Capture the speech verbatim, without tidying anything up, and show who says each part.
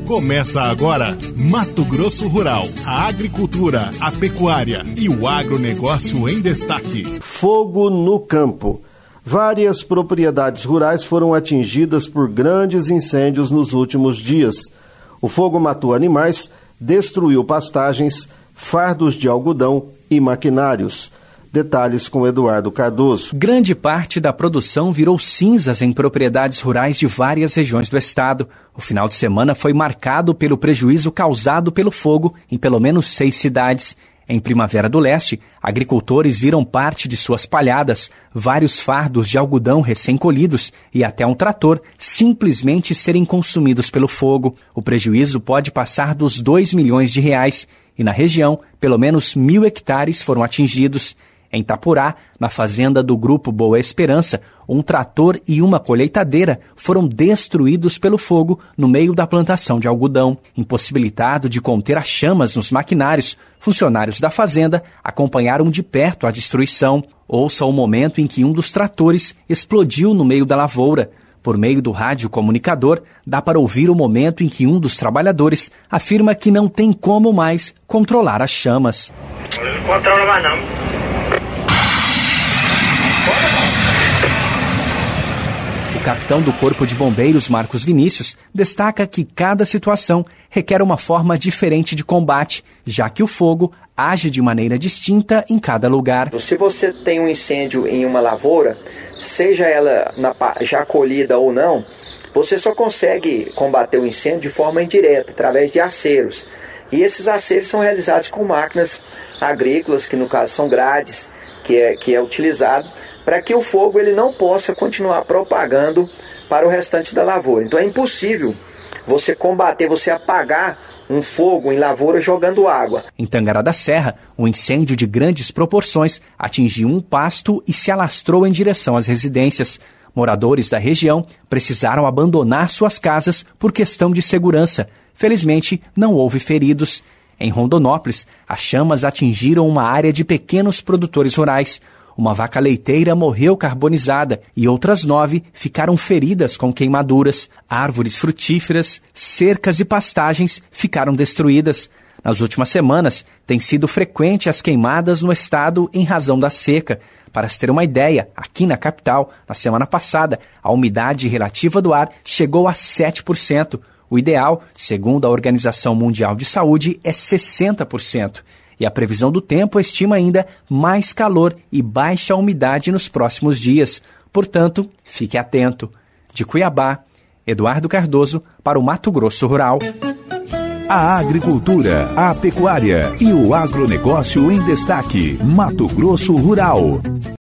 Speaker 1: Começa agora Mato Grosso Rural, a agricultura, a pecuária e o agronegócio em destaque.
Speaker 2: Fogo no campo. Várias propriedades rurais foram atingidas por grandes incêndios nos últimos dias. O fogo matou animais, destruiu pastagens, fardos de algodão e maquinários. Detalhes com Eduardo Cardoso.
Speaker 3: Grande parte da produção virou cinzas em propriedades rurais de várias regiões do estado. O final de semana foi marcado pelo prejuízo causado pelo fogo em pelo menos seis cidades. Em Primavera do Leste, agricultores viram parte de suas palhadas, vários fardos de algodão recém-colhidos e até um trator simplesmente serem consumidos pelo fogo. O prejuízo pode passar dos dois milhões de reais e na região, pelo menos mil hectares foram atingidos. Em Itapurá, na fazenda do Grupo Boa Esperança, um trator e uma colheitadeira foram destruídos pelo fogo no meio da plantação de algodão. Impossibilitado de conter as chamas nos maquinários, funcionários da fazenda acompanharam de perto a destruição. Ouça o momento em que um dos tratores explodiu no meio da lavoura. Por meio do rádio comunicador, dá para ouvir o momento em que um dos trabalhadores afirma que não tem como mais controlar as chamas.
Speaker 4: Eu não controlo mais não.
Speaker 3: O capitão do Corpo de Bombeiros, Marcos Vinícius, destaca que cada situação requer uma forma diferente de combate, já que o fogo age de maneira distinta em cada lugar.
Speaker 5: Se você tem um incêndio em uma lavoura, seja ela na, já colhida ou não, você só consegue combater o incêndio de forma indireta, através de aceiros. E esses aceiros são realizados com máquinas agrícolas, que no caso são grades, que é, que é utilizado para que o fogo ele não possa continuar propagando para o restante da lavoura. Então é impossível você combater, você apagar um fogo em lavoura jogando água.
Speaker 3: Em Tangará da Serra, um incêndio de grandes proporções atingiu um pasto e se alastrou em direção às residências. Moradores da região precisaram abandonar suas casas por questão de segurança. Felizmente, não houve feridos. Em Rondonópolis, as chamas atingiram uma área de pequenos produtores rurais. Uma vaca leiteira morreu carbonizada e outras nove ficaram feridas com queimaduras. Árvores frutíferas, cercas e pastagens ficaram destruídas. Nas últimas semanas, tem sido frequente as queimadas no estado em razão da seca. Para se ter uma ideia, aqui na capital, na semana passada, a umidade relativa do ar chegou a sete por cento. O ideal, segundo a Organização Mundial de Saúde, é sessenta por cento. E a previsão do tempo estima ainda mais calor e baixa umidade nos próximos dias. Portanto, fique atento. De Cuiabá, Eduardo Cardoso para o Mato Grosso Rural.
Speaker 6: A agricultura, a pecuária e o agronegócio em destaque. Mato Grosso Rural.